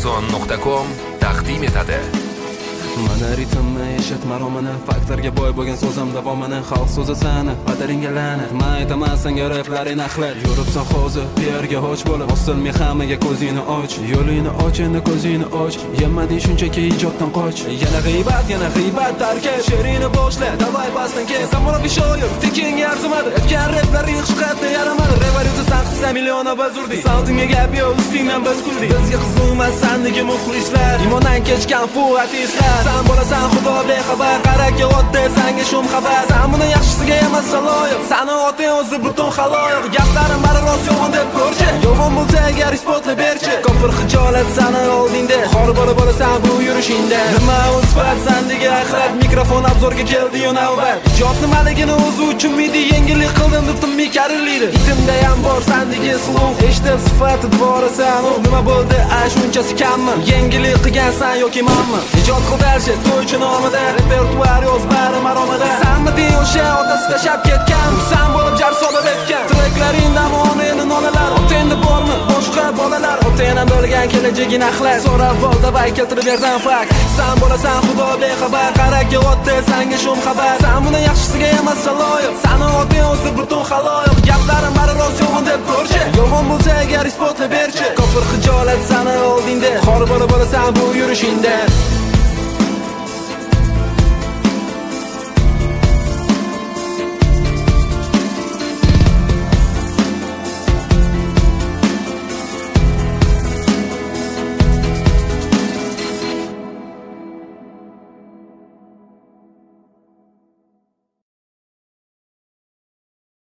Monoton.com taqdim etadi. Mana ritmni eshit maromini, faktorga boy bo'lgan so'zim davomini, xalq so'zi sani, qadaringga la'nat. Men aytaman senga raplaring axlat. Yuribsan hozir piarga hoch bo'lib, osilmay hammaga ko'zingni och. Yo'lingni och, endi ko'zingni och. Yemading shunchaki ijoddan qoch. Yana g'iybat tarkash. She'ringni boshla, davay basdan kes. Samoraviy shoir, tekinga arzimadi. Aytgan raplarning hiqshiqatni yaramadi. Revolyutsiya sanqisa million biz urdik. Savdinga gap yo'q, ustingdan biz kuldik. Bizga qiziqmas sandagi muxlislar. Imondan kechgan fuatistlar. Sen bo'lasan xudo bexabar, qarakka o'tdi senga shum xabar. Sen buni yaxshisiga emas loyiq, sani otang o'zi butun xaloyiq. Gaplarim bari rost yo'g'on deb ko'rchi, yo'g'on bo'lsa agar isbotlab berchi. Kofir hijolat sani oldingda, xor bo'lasan bu yurishingda. Nima o'sfat sendagi axlat, mikrofon obzorga keldi-yu navbat. Ijod nimaligini o'zi uchun midi yengillik qildim deb mi karillaydi. Itimda ham bor sendagi slov, eshitib sifati dvorasan. Nima bo'ldi shunchasi kammi? Yengillik qilgansan yoki menmi? Ijod qildarchi to'ychi nomida, repertuar yoz bari maromida. Sanmiding o'sha otasi tashab ketgan, sen bo'lib jar solib etgan. Treklaringdan oneni nonalar, otangda bormi boshqa bolalar? Otangdan bo'lgan kelajagini axlat, so'rab volda vay keltirib berdan fakt. Sen bo'lasan xudo bexabar, qarakka o'tdi senga shum xabar. Sen buni yaxshisiga emas loyiq, sani otang o'zi butun xaloyiq. Gaplarim bari rost yo'g'on deb ko'rchi, yo'g'on bo'lsa agar isbotlab berchi. Kofir hijolat sani oldingda, xor bo'lasan bu yurishingda.